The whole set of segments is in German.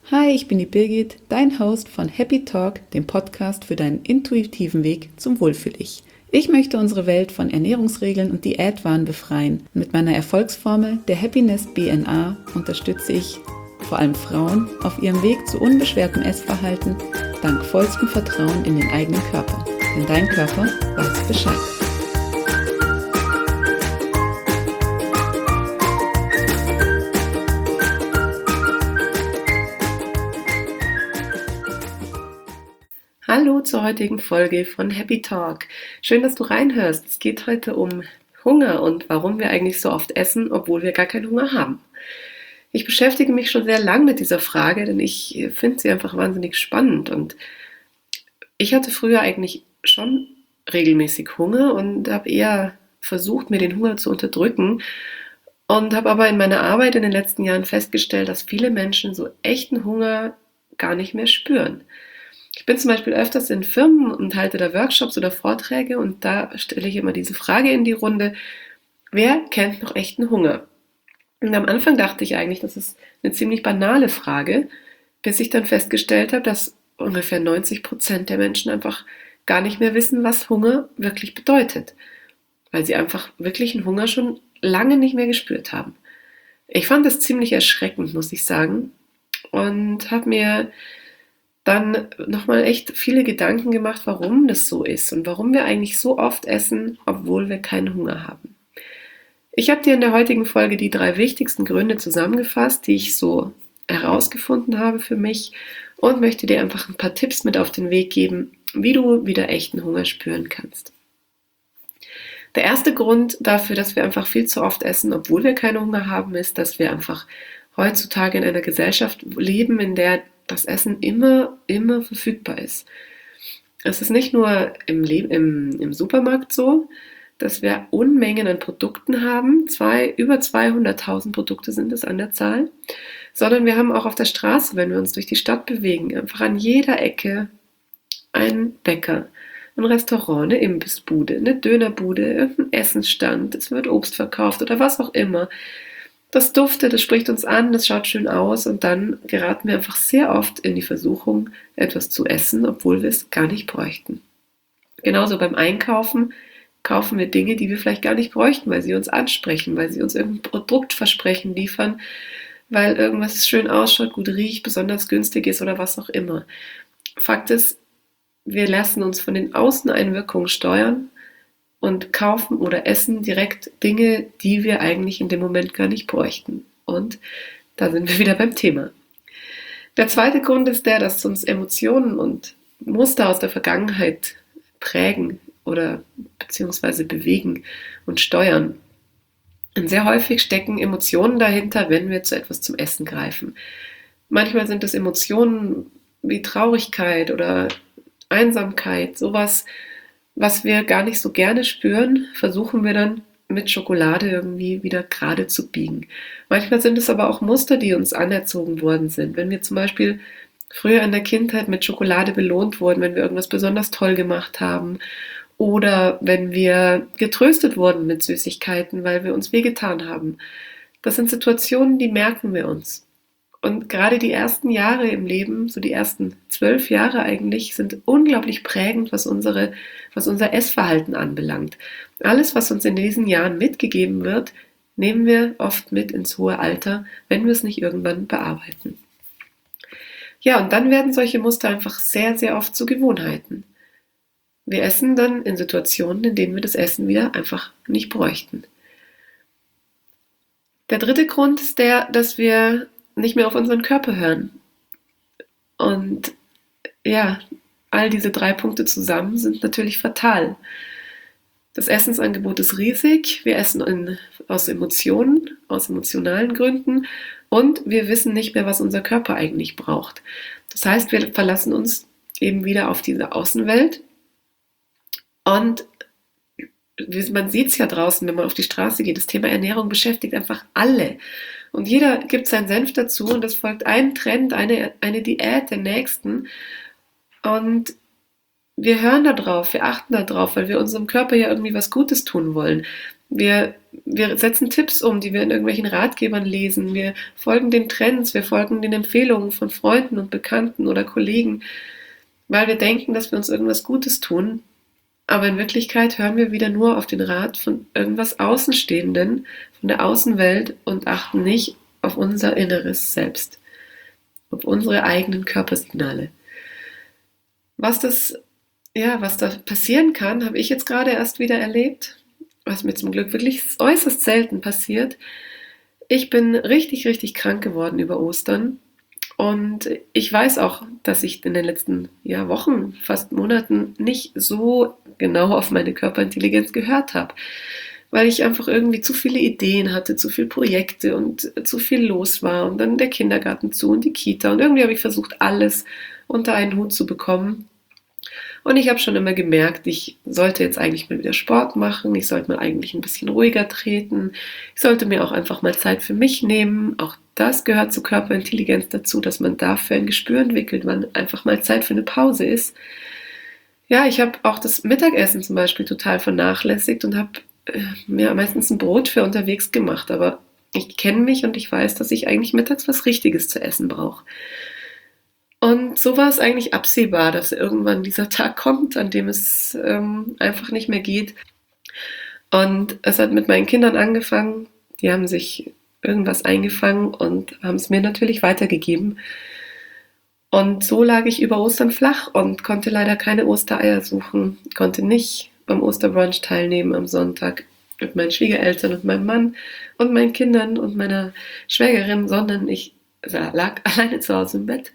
Hi, ich bin die Birgit, dein Host von Happy Talk, dem Podcast für deinen intuitiven Weg zum Wohlfühl-Ich. Ich möchte unsere Welt von Ernährungsregeln und Diätwahn befreien. Mit meiner Erfolgsformel, der Happiness BNA, unterstütze ich vor allem Frauen auf ihrem Weg zu unbeschwertem Essverhalten, dank vollstem Vertrauen in den eigenen Körper. Denn dein Körper weiß Bescheid. Hallo zur heutigen Folge von Happy Talk. Schön, dass du reinhörst. Es geht heute um Hunger und warum wir eigentlich so oft essen, obwohl wir gar keinen Hunger haben. Ich beschäftige mich schon sehr lang mit dieser Frage, denn ich finde sie einfach wahnsinnig spannend. Und ich hatte früher eigentlich schon regelmäßig Hunger und habe eher versucht, mir den Hunger zu unterdrücken. Und habe aber in meiner Arbeit in den letzten Jahren festgestellt, dass viele Menschen so echten Hunger gar nicht mehr spüren. Ich bin zum Beispiel öfters in Firmen und halte da Workshops oder Vorträge und da stelle ich immer diese Frage in die Runde: Wer kennt noch echten Hunger? Und am Anfang dachte ich eigentlich, das ist eine ziemlich banale Frage, bis ich dann festgestellt habe, dass ungefähr 90% der Menschen einfach gar nicht mehr wissen, was Hunger wirklich bedeutet, weil sie einfach wirklichen Hunger schon lange nicht mehr gespürt haben. Ich fand das ziemlich erschreckend, muss ich sagen, und habe mir dann nochmal echt viele Gedanken gemacht, warum das so ist und warum wir eigentlich so oft essen, obwohl wir keinen Hunger haben. Ich habe dir in der heutigen Folge die 3 wichtigsten Gründe zusammengefasst, die ich so herausgefunden habe für mich und möchte dir einfach ein paar Tipps mit auf den Weg geben, wie du wieder echten Hunger spüren kannst. Der erste Grund dafür, dass wir einfach viel zu oft essen, obwohl wir keinen Hunger haben, ist, dass wir einfach heutzutage in einer Gesellschaft leben, in der das Essen immer verfügbar ist. Es ist nicht nur im Supermarkt so, dass wir Unmengen an Produkten haben, über 200.000 Produkte sind es an der Zahl, sondern wir haben auch auf der Straße, wenn wir uns durch die Stadt bewegen, einfach an jeder Ecke einen Bäcker, ein Restaurant, eine Imbissbude, eine Dönerbude, irgendein Essensstand, es wird Obst verkauft oder was auch immer. Das duftet, das spricht uns an, das schaut schön aus und dann geraten wir einfach sehr oft in die Versuchung, etwas zu essen, obwohl wir es gar nicht bräuchten. Genauso beim Einkaufen kaufen wir Dinge, die wir vielleicht gar nicht bräuchten, weil sie uns ansprechen, weil sie uns irgendein Produktversprechen liefern, weil irgendwas schön ausschaut, gut riecht, besonders günstig ist oder was auch immer. Fakt ist, wir lassen uns von den Außeneinwirkungen steuern und kaufen oder essen direkt Dinge, die wir eigentlich in dem Moment gar nicht bräuchten. Und da sind wir wieder beim Thema. Der zweite Grund ist der, dass uns Emotionen und Muster aus der Vergangenheit prägen oder beziehungsweise bewegen und steuern. Und sehr häufig stecken Emotionen dahinter, wenn wir zu etwas zum Essen greifen. Manchmal sind es Emotionen wie Traurigkeit oder Einsamkeit, sowas, was wir gar nicht so gerne spüren, versuchen wir dann mit Schokolade irgendwie wieder gerade zu biegen. Manchmal sind es aber auch Muster, die uns anerzogen worden sind. Wenn wir zum Beispiel früher in der Kindheit mit Schokolade belohnt wurden, wenn wir irgendwas besonders toll gemacht haben oder wenn wir getröstet wurden mit Süßigkeiten, weil wir uns wehgetan haben. Das sind Situationen, die merken wir uns. Und gerade die ersten Jahre im Leben, so die ersten 12 Jahre eigentlich, sind unglaublich prägend, was unser Essverhalten anbelangt. Alles, was uns in diesen Jahren mitgegeben wird, nehmen wir oft mit ins hohe Alter, wenn wir es nicht irgendwann bearbeiten. Ja, und dann werden solche Muster einfach sehr, sehr oft zu Gewohnheiten. Wir essen dann in Situationen, in denen wir das Essen wieder einfach nicht bräuchten. Der dritte Grund ist der, dass wir nicht mehr auf unseren Körper hören. Und ja, all diese 3 Punkte zusammen sind natürlich fatal. Das Essensangebot ist riesig, wir essen aus Emotionen, aus emotionalen Gründen und wir wissen nicht mehr, was unser Körper eigentlich braucht. Das heißt, wir verlassen uns eben wieder auf diese Außenwelt und man sieht es ja draußen, wenn man auf die Straße geht, das Thema Ernährung beschäftigt einfach alle. Und jeder gibt seinen Senf dazu und es folgt ein Trend, eine Diät der nächsten. Und wir hören da drauf, wir achten da drauf, weil wir unserem Körper ja irgendwie was Gutes tun wollen. Wir setzen Tipps um, die wir in irgendwelchen Ratgebern lesen. Wir folgen den Trends, wir folgen den Empfehlungen von Freunden und Bekannten oder Kollegen, weil wir denken, dass wir uns irgendwas Gutes tun. Aber in Wirklichkeit hören wir wieder nur auf den Rat von irgendwas Außenstehenden, von der Außenwelt und achten nicht auf unser inneres Selbst, auf unsere eigenen Körpersignale. Was das, was da passieren kann, habe ich jetzt gerade erst wieder erlebt, was mir zum Glück wirklich äußerst selten passiert. Ich bin richtig, richtig krank geworden über Ostern. Und ich weiß auch, dass ich in den letzten Wochen, fast Monaten nicht so genau auf meine Körperintelligenz gehört habe, weil ich einfach irgendwie zu viele Ideen hatte, zu viele Projekte und zu viel los war und dann der Kindergarten zu und die Kita und irgendwie habe ich versucht, alles unter einen Hut zu bekommen. Und ich habe schon immer gemerkt, ich sollte jetzt eigentlich mal wieder Sport machen, ich sollte mal eigentlich ein bisschen ruhiger treten, ich sollte mir auch einfach mal Zeit für mich nehmen. Auch das gehört zur Körperintelligenz dazu, dass man dafür ein Gespür entwickelt, wann einfach mal Zeit für eine Pause ist. Ja, ich habe auch das Mittagessen zum Beispiel total vernachlässigt und habe mir meistens ein Brot für unterwegs gemacht, aber ich kenne mich und ich weiß, dass ich eigentlich mittags was Richtiges zu essen brauche. Und so war es eigentlich absehbar, dass irgendwann dieser Tag kommt, an dem es einfach nicht mehr geht. Und es hat mit meinen Kindern angefangen. Die haben sich irgendwas eingefangen und haben es mir natürlich weitergegeben. Und so lag ich über Ostern flach und konnte leider keine Ostereier suchen, konnte nicht beim Osterbrunch teilnehmen am Sonntag mit meinen Schwiegereltern und meinem Mann und meinen Kindern und meiner Schwägerin, sondern ich lag alleine zu Hause im Bett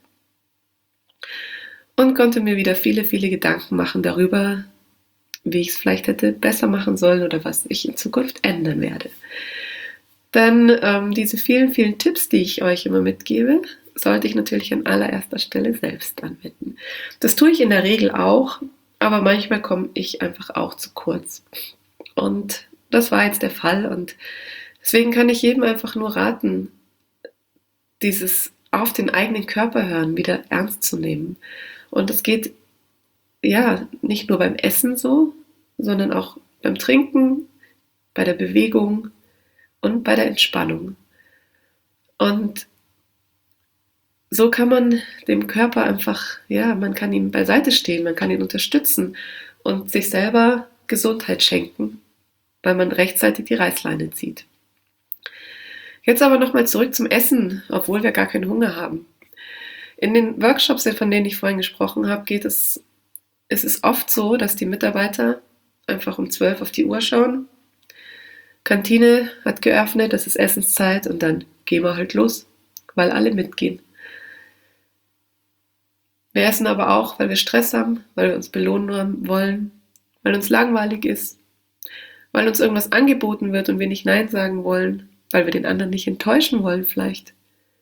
und konnte mir wieder viele, viele Gedanken machen darüber, wie ich es vielleicht hätte besser machen sollen oder was ich in Zukunft ändern werde. Denn diese vielen, vielen Tipps, die ich euch immer mitgebe, sollte ich natürlich an allererster Stelle selbst anwenden. Das tue ich in der Regel auch, aber manchmal komme ich einfach auch zu kurz. Und das war jetzt der Fall und deswegen kann ich jedem einfach nur raten, dieses auf den eigenen Körper hören wieder ernst zu nehmen. Und es geht nicht nur beim Essen so, sondern auch beim Trinken, bei der Bewegung und bei der Entspannung. Und so kann man dem Körper einfach, man kann ihm beiseite stehen, man kann ihn unterstützen und sich selber Gesundheit schenken, weil man rechtzeitig die Reißleine zieht. Jetzt aber nochmal zurück zum Essen, obwohl wir gar keinen Hunger haben. In den Workshops, von denen ich vorhin gesprochen habe, es ist oft so, dass die Mitarbeiter einfach um 12 auf die Uhr schauen. Kantine hat geöffnet, es ist Essenszeit und dann gehen wir halt los, weil alle mitgehen. Wir essen aber auch, weil wir Stress haben, weil wir uns belohnen wollen, weil uns langweilig ist, weil uns irgendwas angeboten wird und wir nicht Nein sagen wollen, weil wir den anderen nicht enttäuschen wollen vielleicht.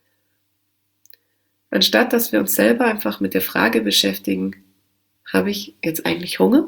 Anstatt dass wir uns selber einfach mit der Frage beschäftigen, habe ich jetzt eigentlich Hunger?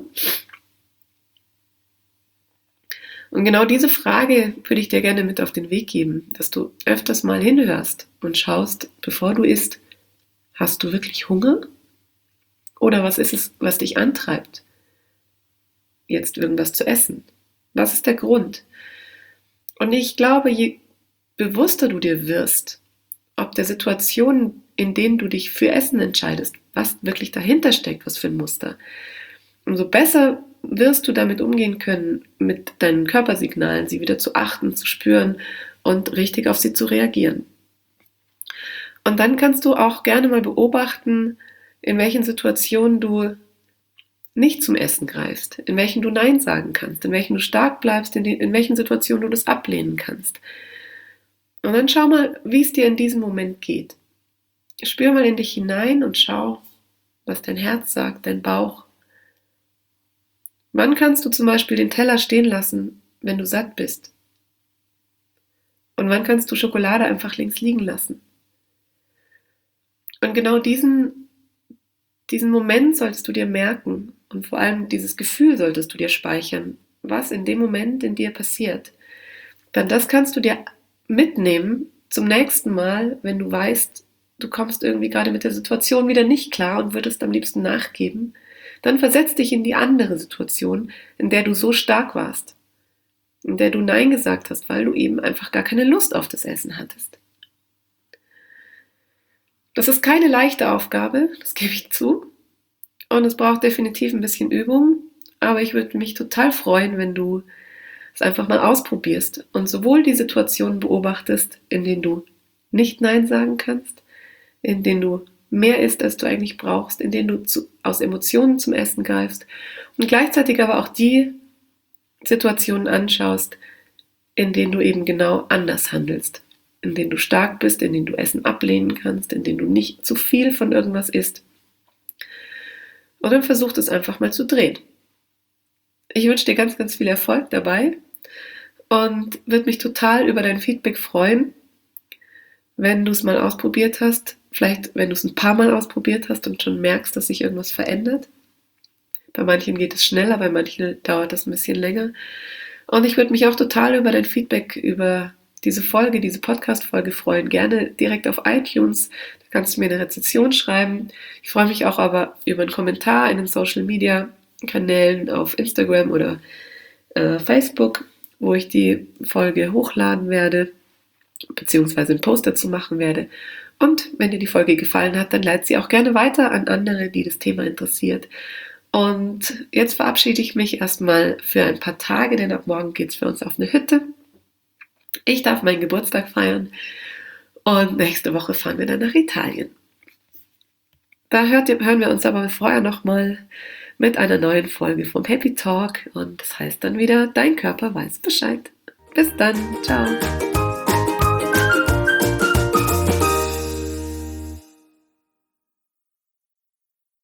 Und genau diese Frage würde ich dir gerne mit auf den Weg geben, dass du öfters mal hinhörst und schaust, bevor du isst, hast du wirklich Hunger? Oder was ist es, was dich antreibt, jetzt irgendwas zu essen? Was ist der Grund? Und ich glaube, je bewusster du dir wirst, ob der Situationen, in denen du dich für Essen entscheidest, was wirklich dahinter steckt, was für ein Muster, umso besser wirst du damit umgehen können, mit deinen Körpersignalen, sie wieder zu achten, zu spüren und richtig auf sie zu reagieren. Und dann kannst du auch gerne mal beobachten, in welchen Situationen du nicht zum Essen greifst, in welchen du Nein sagen kannst, in welchen du stark bleibst, in welchen Situationen du das ablehnen kannst. Und dann schau mal, wie es dir in diesem Moment geht. Spür mal in dich hinein und schau, was dein Herz sagt, dein Bauch. Wann kannst du zum Beispiel den Teller stehen lassen, wenn du satt bist? Und wann kannst du Schokolade einfach links liegen lassen? Und genau diesen Moment solltest du dir merken und vor allem dieses Gefühl solltest du dir speichern, was in dem Moment in dir passiert. Denn das kannst du dir mitnehmen zum nächsten Mal, wenn du weißt, du kommst irgendwie gerade mit der Situation wieder nicht klar und würdest am liebsten nachgeben. Dann versetz dich in die andere Situation, in der du so stark warst. in der du Nein gesagt hast, weil du eben einfach gar keine Lust auf das Essen hattest. Das ist keine leichte Aufgabe, das gebe ich zu. Und es braucht definitiv ein bisschen Übung. Aber ich würde mich total freuen, wenn du es einfach mal ausprobierst und sowohl die Situationen beobachtest, in denen du nicht Nein sagen kannst, in denen du mehr isst, als du eigentlich brauchst, in denen du aus Emotionen zum Essen greifst und gleichzeitig aber auch die Situationen anschaust, in denen du eben genau anders handelst, in denen du stark bist, in denen du Essen ablehnen kannst, in denen du nicht zu viel von irgendwas isst. Und dann versuch es einfach mal zu drehen. Ich wünsche dir ganz, ganz viel Erfolg dabei und würde mich total über dein Feedback freuen, wenn du es mal ausprobiert hast, vielleicht wenn du es ein paar Mal ausprobiert hast und schon merkst, dass sich irgendwas verändert. Bei manchen geht es schneller, bei manchen dauert das ein bisschen länger. Und ich würde mich auch total über dein Feedback über diese Folge, diese Podcast-Folge freuen. Gerne direkt auf iTunes, da kannst du mir eine Rezension schreiben. Ich freue mich auch aber über einen Kommentar in den Social-Media-Kanälen auf Instagram oder Facebook, wo ich die Folge hochladen werde, beziehungsweise einen Post dazu machen werde. Und wenn dir die Folge gefallen hat, dann leite sie auch gerne weiter an andere, die das Thema interessiert. Und jetzt verabschiede ich mich erstmal für ein paar Tage, denn ab morgen geht es für uns auf eine Hütte. Ich darf meinen Geburtstag feiern und nächste Woche fahren wir dann nach Italien. Da hören wir uns aber vorher nochmal mit einer neuen Folge vom Happy Talk und das heißt dann wieder, dein Körper weiß Bescheid. Bis dann, ciao.